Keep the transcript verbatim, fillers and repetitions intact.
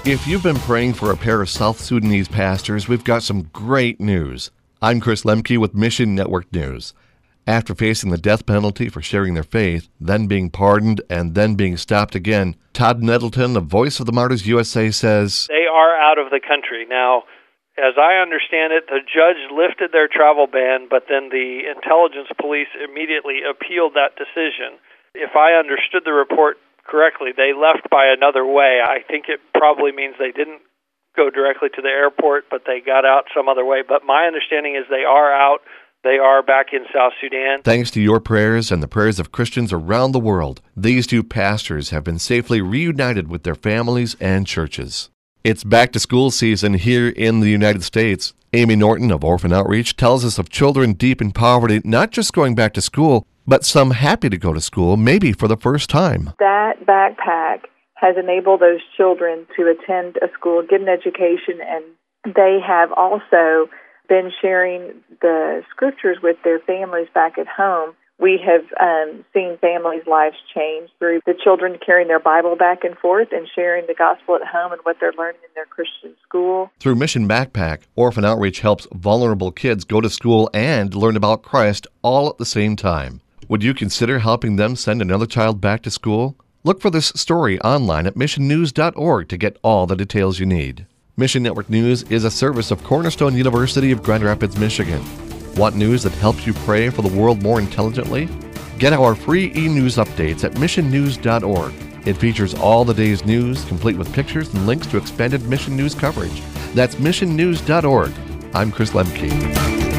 If you've been praying for a pair of South Sudanese pastors, we've got some great news. I'm Chris Lemke with Mission Network News. After facing the death penalty for sharing their faith, then being pardoned, and then being stopped again, Todd Nettleton of Voice of the Martyrs U S A says, they are out of the country. Now, as I understand it, the judge lifted their travel ban, but then the intelligence police immediately appealed that decision. If I understood the report correctly, they left by another way. I think it probably means they didn't go directly to the airport, but they got out some other way. But my understanding is they are out. They are back in South Sudan. Thanks to your prayers and the prayers of Christians around the world, these two pastors have been safely reunited with their families and churches. It's back-to-school season here in the United States. Amy Norton of Orphan Outreach tells us of children deep in poverty not just going back to school, but some happy to go to school, maybe for the first time. That backpack has enabled those children to attend a school, get an education, and they have also been sharing the scriptures with their families back at home. We have um, seen families' lives change through the children carrying their Bible back and forth and sharing the gospel at home and what they're learning in their Christian school. Through Mission Backpack, Orphan Outreach helps vulnerable kids go to school and learn about Christ all at the same time. Would you consider helping them send another child back to school? Look for this story online at mission news dot org to get all the details you need. Mission Network News is a service of Cornerstone University of Grand Rapids, Michigan. Want news that helps you pray for the world more intelligently? Get our free e-news updates at mission news dot org. It features all the day's news, complete with pictures and links to expanded Mission News coverage. That's mission news dot org. I'm Chris Lemke.